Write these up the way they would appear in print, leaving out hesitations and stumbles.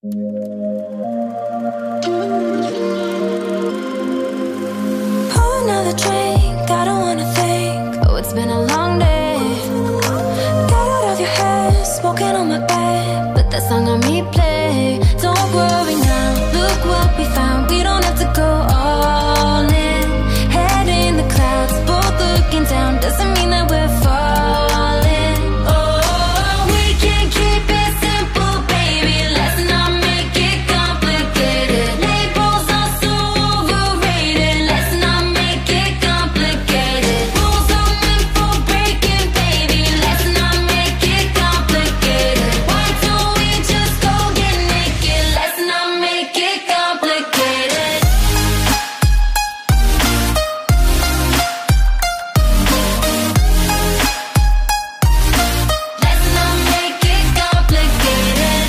Pour another drink, I don't wanna think. Oh, it's been a long day. Got out of your hair, smoking on my bed, but that song on replay. Don't worry now, look what we found. We don't have to go all in. Head in the clouds, both looking down. Doesn't mean that we're falling. Oh, we can keep it simple, baby. Let's not make it complicated. Labels are so overrated. Let's not make it complicated. Rules are meant for breaking, baby. Let's not make it complicated. Why don't we just go get naked? Let's not make it complicated. Let's not make it complicated.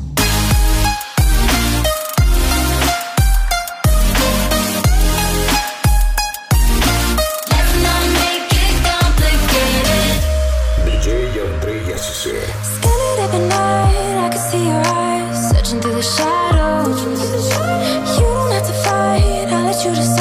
Let's not make it complicated. DJ Андрей СС. Scanning up at night, I can see your eyes searching through the shadows. You don't have to fight, I'll let you decide.